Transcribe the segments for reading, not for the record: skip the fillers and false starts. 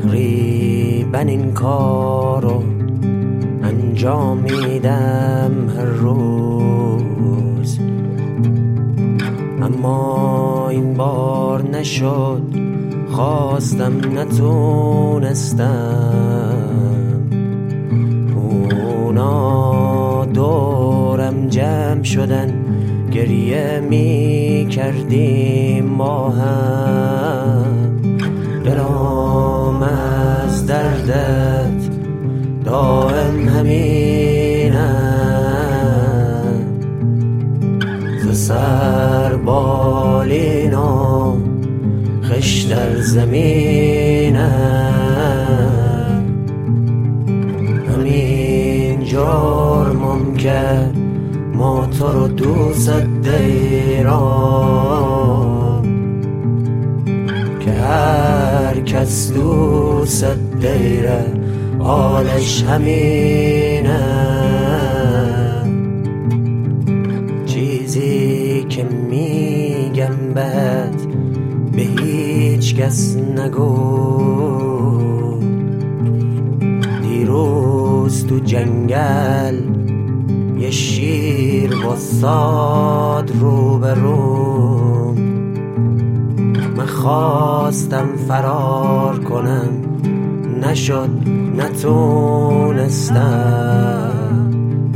تقریبا این کارو انجام میدم هر روز، اما این بار نشد، خواستم نتونستم. اونا دورم جمع شدن، گریه می کردیم ما هم. دلم از دردت دائم همینه، ز سر بالینم خش در زمینه. همین جرمم کرد ما تو رو دوست دیرم، که هر کس دوست دیره حالش همینه. چیزی که میگم بهت به هیچ کس نگو، دیروز تو جنگل یه شیر واساد روبروم. من خواستم فرار کنم، نشد، نتونستم.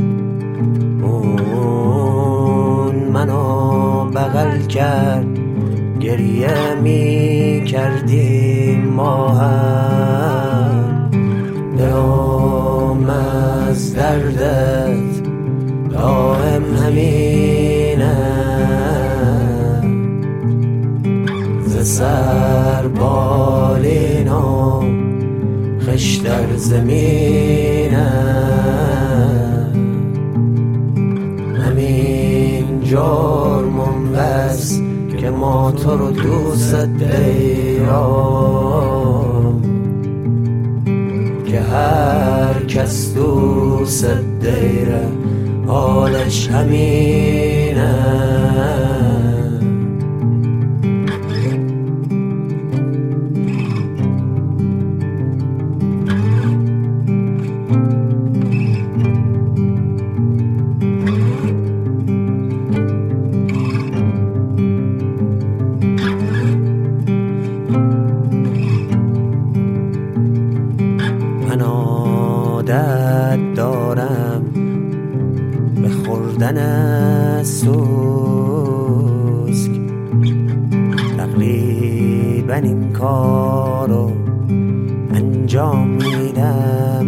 اون منو بغل کرد، گریه می کردیم ما هم. دلم از دردت دائم همینه، ز سر بالینم خش در زمینه. همین جرمم بس که ما تو رو دوست دیرم، که هر کس دوست دیره حالش همینه. من عادت دارم به خوردن سوسک، تقریبا این کارو انجام میدم.